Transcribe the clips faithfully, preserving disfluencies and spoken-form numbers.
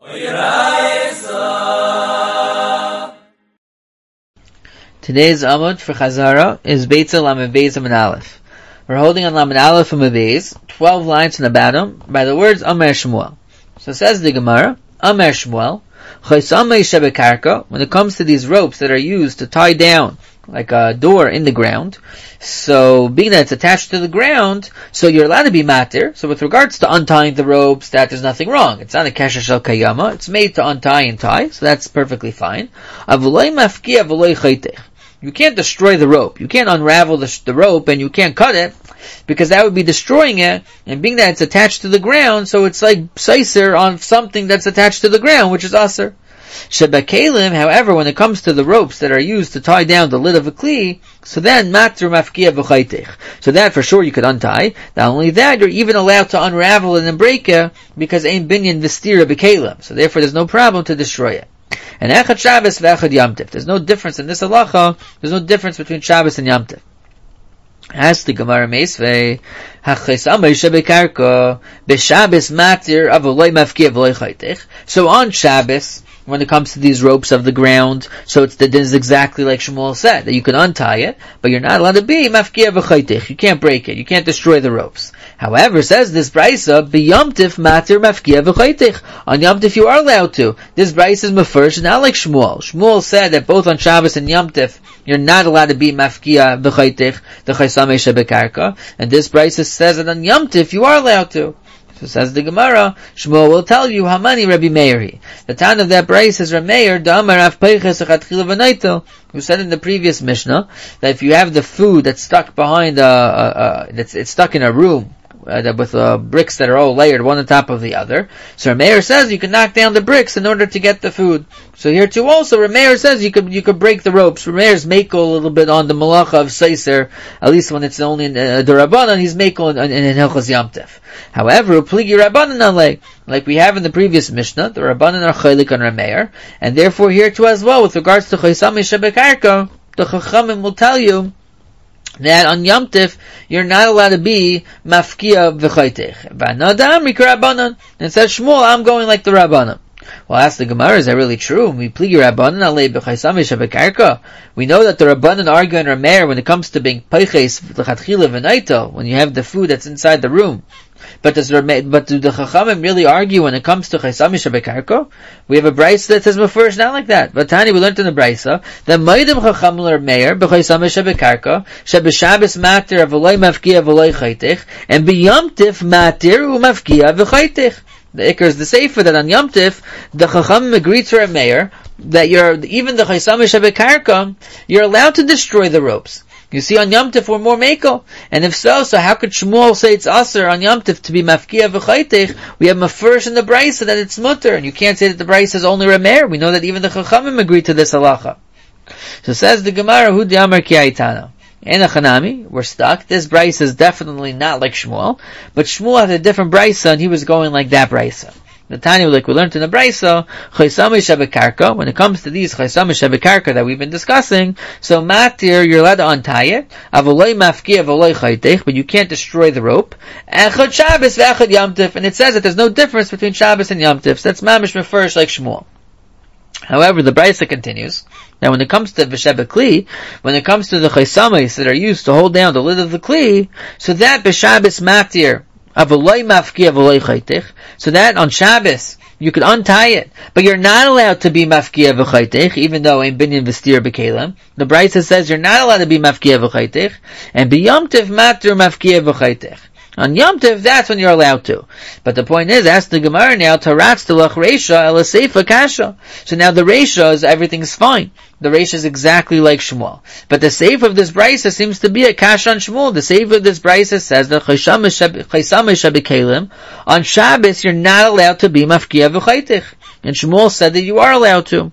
Today's Amud for Chazara is Beitza Lamed Beis Amud Aleph. We're holding on Lamed Aleph Amud Beis, twelve lines from the bottom, by the words Amer Shmuel. So says the Gemara, Amer Shmuel, Chaysamei Shebekarka, when it comes to these ropes that are used to tie down like a door in the ground, so being that it's attached to the ground, so you're allowed to be matir. So with regards to untying the ropes, that there's nothing wrong. It's not a kesher shel kayama. It's made to untie and tie, so that's perfectly fine. Avulei mafki avulei chaytech. You can't destroy the rope. You can't unravel the, the rope and you can't cut it, because that would be destroying it, and being that it's attached to the ground, so it's like seiser on something that's attached to the ground, which is aser. Shebakalim, however, when it comes to the ropes that are used to tie down the lid of a kli, so then matr mafkia v'chaytech. So that for sure you could untie. Not only that, you're even allowed to unravel it and break it, because ein binyan v'stira bekalim. So therefore there's no problem to destroy it. And echad Shabbos v'echad Yom Tov. There's no difference in this halacha. There's no difference between Shabbos and Yom Tov. As the Gemara Meisvei, hachaysamei shebekarka b'Shabbos matir avulei mafkia v'lei chaytech. So on Shabbos, when it comes to these ropes of the ground, so it's the din is exactly like Shmuel said, that you can untie it, but you're not allowed to be mafkia v'chaytech. You can't break it. You can't destroy the ropes. However, says this brisa, b'Yom Tov matir mafkia v'chaytech. On Yom Tov you are allowed to. This brisa is mefurish, not like Shmuel. Shmuel said that both on Shabbos and Yom Tov, you're not allowed to be mafkia v'chaytech, the chaysamei shebekarka. And this brisa says that on Yom Tov you are allowed to. So says the Gemara, Shmuel will tell you how many Rabbi Meiri. The time of that brace is Rabbi Meir, Da'amar Rav Peiches Achatchila V'Naito, who said in the previous Mishnah that if you have the food that's stuck behind, uh, uh, that's it's stuck in a room uh, with uh, bricks that are all layered one on top of the other, so Rabbi Meir says you can knock down the bricks in order to get the food. So here too also, Rabbi Meir says you could you could break the ropes. Rabbi Meir's meiko a little bit on the malacha of seiser, at least when it's only in uh, the Rabbanan, he's meiko in, in, in Hilchos Yom Tov. However, Pligi Rabbanan alei, like we have in the previous Mishnah, the Rabbanan are chaylik on Rabbi Meir, and therefore here too as well, with regards to chaysamei shebekarka, the Chachamim will tell you that on Yom Tov, you're not allowed to be mafkia v'chaytech. V'anadam mikra Rabbanan. And it says, Shmuel, I'm going like the Rabbanan. Well, ask the Gemara, is that really true? We pligi Rabbanan alei b'chaysamei shebekarka. We know that the Rabbanan argue in Rameir when it comes to being peiches l'chatchila v'naito, when you have the food that's inside the room. But does but do the Chachamim really argue when it comes to chaysamei shebekarka? We have a brisa that says mefurish not like that. But Tani, we learned in the brisa that ma'idem Chacham l'Rameir b'chaysamei shebekarka sheb'Shabbos matir avulei mafkia avulei chaytech and b'Yom Tov matir u'mafkia v'chaytech. The Iker is the Sefer that on Yom Tov, the Chacham agreed to a mayor that you're, even the Chaysamei shebekarka, you're allowed to destroy the ropes. You see, on Yom Tov we're more meiko. And if so, so how could Shmuel say it's aser on Yom Tov to be mafkia v'chaytech? We have mafurish in the brisa that it's mutter, and you can't say that the brisa is only Rameir. We know that even the Chachamim agreed to this halacha. So says the Gemara, Hu d'amar ki aitana. In a Chanami, we're stuck. This brisa is definitely not like Shmuel, but Shmuel had a different brisa, and he was going like that brisa. The Tanya, like we learned in the brisa, chaysamei shebekarka, when it comes to these chaysamei shebekarka that we've been discussing, so matir, you're allowed to untie it, avulei mafkia avulei chaytech, but you can't destroy the rope, echad Shabbos v'echad Yom Tov, and it says that there's no difference between Shabbos and Yom Tov. So that's mamish mefurish like Shmuel. However, the brisa continues. Now, when it comes to v'shebe kli, when it comes to the chaysameis that are used to hold down the lid of the kli, so that b'Shabbos matir avulei mafkia avulei chaytech, so that on Shabbos you could untie it, but you're not allowed to be mafkia v'chaytech, even though ein binyan v'stir b'kelim. The brisa says you're not allowed to be mafkia v'chaytech, and b'Yom Tov matir mafkia v'chaytech. On Yom Tov, that's when you're allowed to. But the point is, ask the Gemara now, Taratz Telach Reisha Ela Seifa Kasha. So now the Reisha is, everything's fine. The Reisha is exactly like Shmuel. But the Seif of this brisa seems to be a Kasha on Shmuel. The Seif of this brisa says that Chaysamei shebekelim, on Shabbos, you're not allowed to be Mafkia v'chaytech. And Shmuel said that you are allowed to.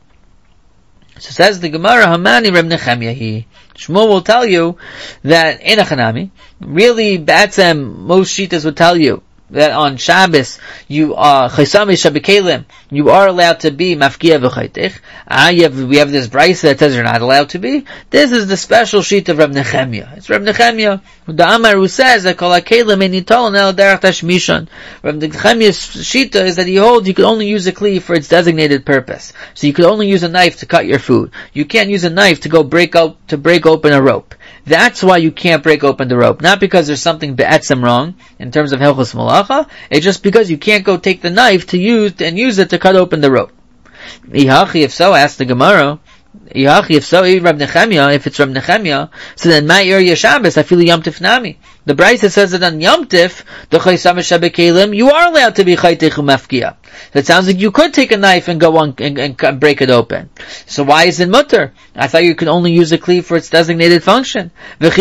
So says the Gemara, Hamani Reb Nechemyahi. Shmuel will tell you that in a Chanami, really, Batsem, most Shitas would tell you that on Shabbos you are chaysami shabikelim, you are allowed to be mafkia v'chaytich. Ah, you have, we have this brayso that says you're not allowed to be. This is the special sheet of Reb Nechemia. It's Reb Nechemia, the Amar, who says that kol hakelim ein nitolen el derech tashmishan. Reb Nechemia's shita is that he holds you could only use a kli for its designated purpose. So you could only use a knife to cut your food. You can't use a knife to go break out to break open a rope. That's why you can't break open the rope. Not because there's something be'etzem wrong in terms of Hilchos Malacha. It's just because you can't go take the knife to use and use it to cut open the rope. Ihachi, if so, ask the Gemara. Ihachi, if so, Reb Nechemia, if it's Reb Nechemia, so then Ma'ir Yeshabes, I feel Yom Tif Nami. The Brisa says that on Yom Tif, the Chaysam Shabikelim, you are allowed to be Chaytich Umafkia. So it sounds like you could take a knife and go on and, and, and break it open. So why is it mutter? I thought you could only use a kli for its designated function. And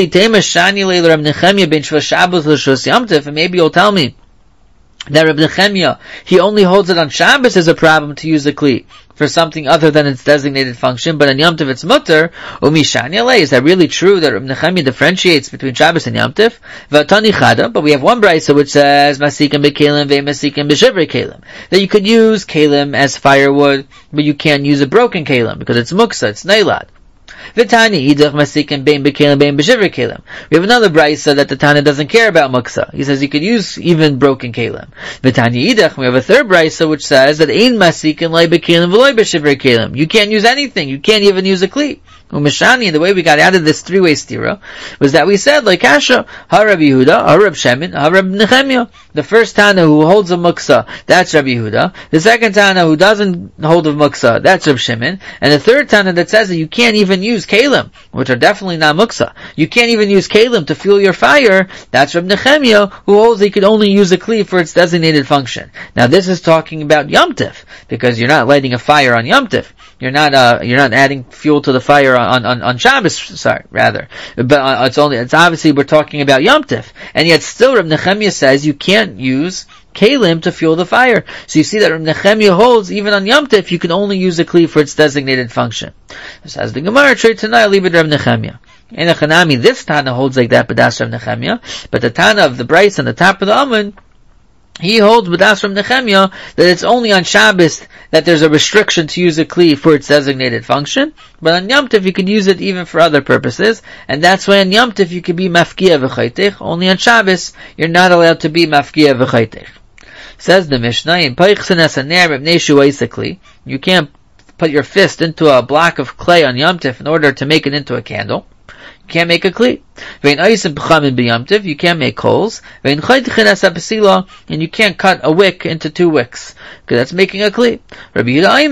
maybe you'll tell me that Reb Nechemia, he only holds it on Shabbos as a problem to use a kli for something other than its designated function, but on Yom Tov it's mutter. Umishani alei, is that really true that Reb Nechemia differentiates between Shabbos and Yom Tov? V'atani chada, but we have one brayso which says masikim bekelim ve'masikim b'shivrei kelim, that you could use kelim as firewood, but you can't use a broken kelim because it's muksa, it's nailad. V'tani idach masikim bein bekelim bein b'shivrei kelim. We have another brayso that the Tana doesn't care about muksa. He says you could use even broken kelim. V'tani idach, we have a third brayso which says that ein masikim loy bekelim v'loy b'shivrei kelim. You can't use anything. You can't even use a kli. Umeshani, and the way we got out of this three-way stira was that we said, like Kasha, HaRab Yehuda, HaRab Shemin, HaRab Nechemia. The first Tana who holds a muksa, that's Rab Yehuda. The second Tana who doesn't hold a muksa, that's Rab Shemin. And the third Tana that says that you can't even use kalim, which are definitely not muksa. You can't even use kalim to fuel your fire, that's Rab Nechemia, who holds that you could only use a kli for its designated function. Now this is talking about Yom Tif, because you're not lighting a fire on Yom Tif. You're not, uh, you're not adding fuel to the fire on, on, on Shabbos, sorry, rather. But uh, it's only, it's obviously we're talking about Yom Tif. And yet still Reb Nechemia says you can't use kalim to fuel the fire. So you see that Reb Nechemia holds, even on Yom Tif, you can only use a kli for its designated function. Says the Gemara, trade tonight, leave it Reb Nechemia. In the Chanami, this Tana holds like that, but that's Reb Nechemia. But the Tana of the Bryce on the top of the Amud, he holds with us from Nechemia that it's only on Shabbos that there's a restriction to use a kli for its designated function, but on Yom Tov you can use it even for other purposes, and that's why on Yom Tov you can be mafkia v'chaytich. Only on Shabbos you're not allowed to be mafkia v'chaytich. Says the Mishnah in Peichsenes Aner B'nei Shuaisakli, you can't put your fist into a block of clay on Yom Tov in order to make it into a candle. You can't make a kli. You can't make coals. And you can't cut a wick into two wicks, because that's making a kli. Rabbi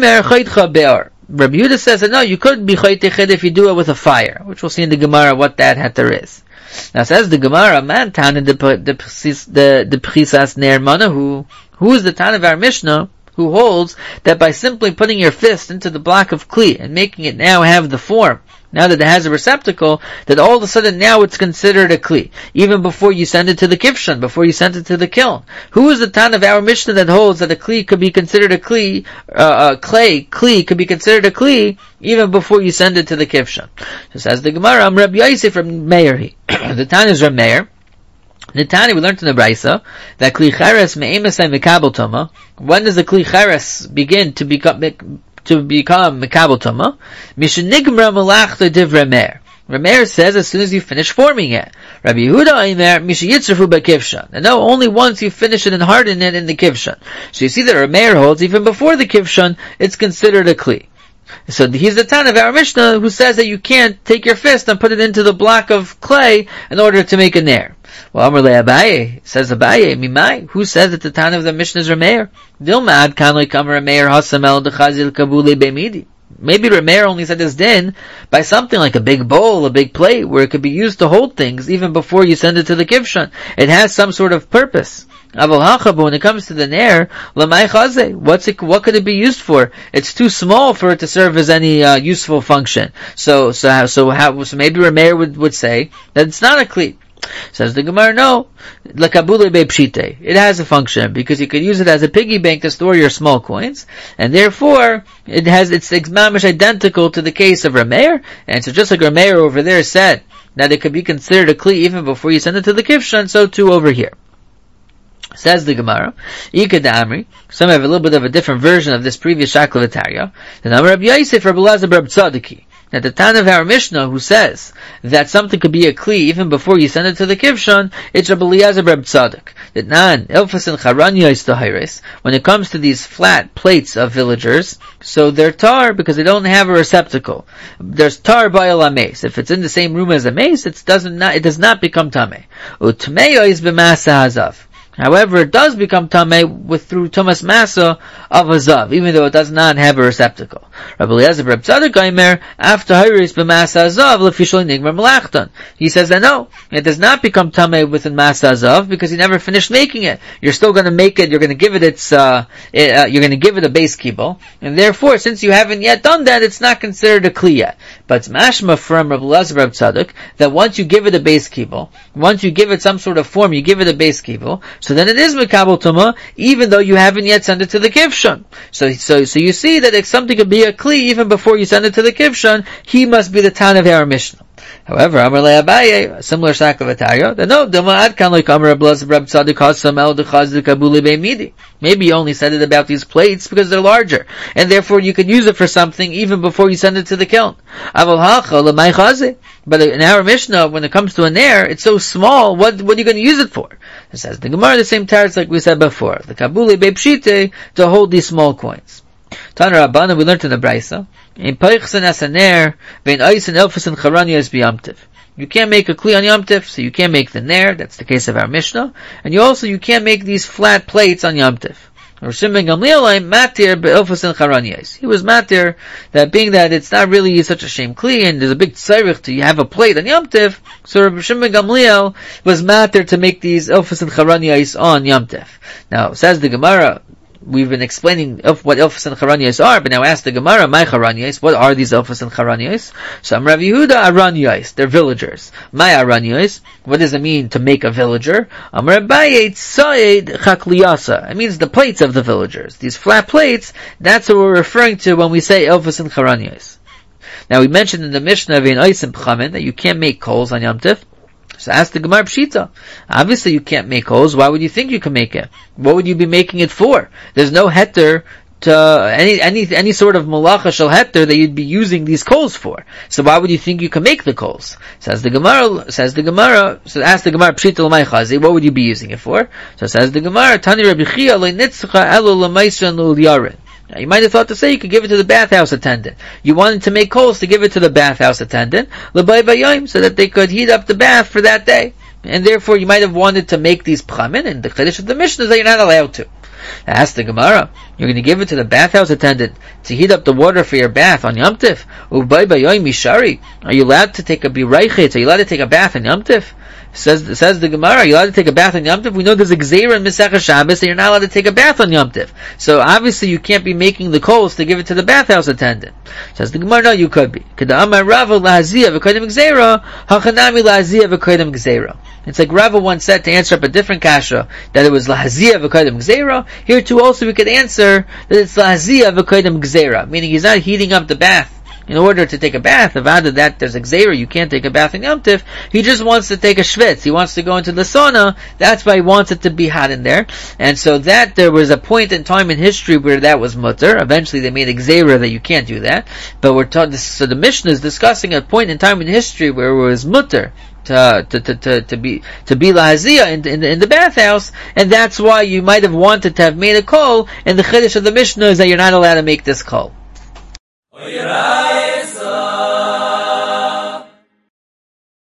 Yehuda says that no, you could be chaytich if you do it with a fire, which we'll see in the Gemara what that heter is. Now says the Gemara, man tan in the the the Pchisas Ner Manahu, who is the tan of our Mishnah, who holds that by simply putting your fist into the block of kli and making it now have the form, now that it has a receptacle, that all of a sudden now it's considered a kli, even before you send it to the kivshan, before you send it to the kiln. Who is the tan of our Mishnah that holds that a kli could be considered a kli, uh, a clay, kli could be considered a kli, even before you send it to the kivshan? So says the Gemara, I'm Rabbi Yosef from Meir. The tan is Rabbi Meir. The Tani, we learned in the Brisa that kli cheres me'emasai mekabel toma. When does the kli cheres begin to become to become mekabel toma? Mishenigmra malachta divrei Meir. Rameir says as soon as you finish forming it. Rabbi Yehuda Aimer mishiyitzrafu b'kivshan. And no, only once you finish it and harden it in the kivshan. So you see that Rameir holds even before the kivshan, it's considered a kli. So he's the Tan of our Mishnah who says that you can't take your fist and put it into the block of clay in order to make a nair. Well, Amar le Abaye, says Abaye, Mimai, who says that the Tan of the Mishnah is Rameir? Dilma ad kan lo'ikam Rameir hasam el dechazil kabuli be'midi. Maybe Rameir only said this din by something like a big bowl, a big plate, where it could be used to hold things even before you send it to the kivshan. It has some sort of purpose. Aval hacha, but when it comes to the nair, lamai chaze, what's it, what could it be used for? It's too small for it to serve as any uh, useful function. So, so how, so how, so maybe Rameir would, would say that it's not a kli. Says the Gemara, no, lakabule be'pshite. It has a function because you could use it as a piggy bank to store your small coins, and therefore it has it's mamish identical to the case of Rameir. And so just like Rameir over there said that it could be considered a kli even before you send it to the kivshan, so too over here. Says the Gemara, Ika Amri. Some have a little bit of a different version of this previous Shakla V'Tarya. The Amar Rabbi Yosef, Rabbi Elazar Bar Tzadiki. That the Tan of our Mishnah, who says that something could be a kli even before you send it to the kivshon, it's Rabbi Eliezer Bar Tzadik. That nan elfas and charanya is tahiris. When it comes to these flat plates of villagers, so they're tar because they don't have a receptacle. There's tar by a mace. If it's in the same room as a mace, it doesn't not, it does not become tameh. Utmeya is b'masa hazav. However, it does become tameh with through tumas masa of a zav, even though it does not have a receptacle. Rabbi Eliezer Bar Tzadik Aimer, after hiris b'masa zav lefishol nigmar melachton. He says that no, it does not become tameh within masa zav because he never finished making it. You're still going to make it. You're going to give it its. Uh, it, uh, you're going to give it a base kibble, and therefore, since you haven't yet done that, it's not considered a kli yet. But it's mashma from Rabbi Eliezer Bar Tzadik that once you give it a base kibble, once you give it some sort of form, you give it a base kibble. So then it is mekabel tuma, even though you haven't yet sent it to the kivshon. So, so, so you see that if something could be a kli even before you send it to the kivshon, he must be the Tan of our Mishnah. However, Amar Le Abaye, a similar Shakla V'Tarya, that no, Dama Adkan like Amar Rabbi Elazar Bar Tzadik Hasam El Dechazik Abuli Beimidi. Maybe you only said it about these plates because they're larger, and therefore you could use it for something even before you send it to the kiln. Aval Hacha L'May Chazik. But in our Mishnah, when it comes to a nair, it's so small, what, what are you going to use it for? It says the Gemara, the same teretz like we said before, the Kabuli Beipshite, to hold these small coins. Tana Rabbana, we learned in the Braisa, in Peichsen as a nair, vein Eisen Elfus and Charanya is b'yamtiv. You can't make a kli on Yom Tif, so you can't make the nair, that's the case of our Mishnah, and you also, you can't make these flat plates on Yom Tif. He was matir that being that it's not really such a shame kli and there's a big tzarich to have a plate on Yom Tif, so Rabbi Shimon Gamliel was matir to make these elfas and charanyais on Yom Tif. Now, says the Gemara, we've been explaining what elfas and charanyais are, but now ask the Gemara, my charanyais, what are these elfas and charanyais? So I'm Rav Yehuda aranyais, they're villagers. My aranyais, what does it mean to make a villager? I'm Rabbi Tzaid chakliyasa. It means the plates of the villagers. These flat plates, that's what we're referring to when we say elfas and charanyais. Now we mentioned in the Mishnah of in Oisim Pchamin that you can't make coals on Yom Tif. So ask the Gemara Pshita. Obviously you can't make coals. Why would you think you can make it? What would you be making it for? There's no heter to any any any sort of malacha shel heter that you'd be using these coals for. So why would you think you can make the coals? Says the Gemara. Says the Gemara. So ask the Gemara Pshita l'may chazi. What would you be using it for? So says the Gemara. Tani Rabbi Chia lo nitzcha elo l'maisran l'yarin. Now, you might have thought to say you could give it to the bathhouse attendant. You wanted to make coals to give it to the bathhouse attendant, l'bay v'yayim, so that they could heat up the bath for that day. And therefore you might have wanted to make these pchamin, and the chiddush of the Mishnah is that you're not allowed to. Ask the Gemara, you're going to give it to the bathhouse attendant to heat up the water for your bath on Yom Tif? L'bay v'yayim mishari. Are you allowed to take a biraichet? Are you allowed to take a bath on Yom Tif? Says, says the Gemara, are you allowed to take a bath on Yom Tif? We know there's a gzeira in Masechah Shabbos that you're not allowed to take a bath on Yom Tif. So obviously you can't be making the coals to give it to the bathhouse attendant. Says the Gemara, no, you could be. Keda'amar Rava lahaziyah v'kodim gzeira, hachanami lahaziyah v'kodim gzeira. It's like Rava once said to answer up a different kasha, that it was lahaziyah v'kodim gzeira. Here too also we could answer that it's lahaziyah v'kodim gzeira, meaning he's not heating up the bath in order to take a bath. If out of that there's a gzeira, you can't take a bath in Yom Tif. He just wants to take a shvitz. He wants to go into the sauna. That's why he wants it to be hot in there. And so that there was a point in time in history where that was mutter. Eventually they made a gzeira that you can't do that. But we're taught this, so the Mishnah is discussing a point in time in history where it was mutter to to to to, to be to be lahaziyah in, in, in the bathhouse, and that's why you might have wanted to have made a kol. And the chiddush of the Mishnah is that you're not allowed to make this kol.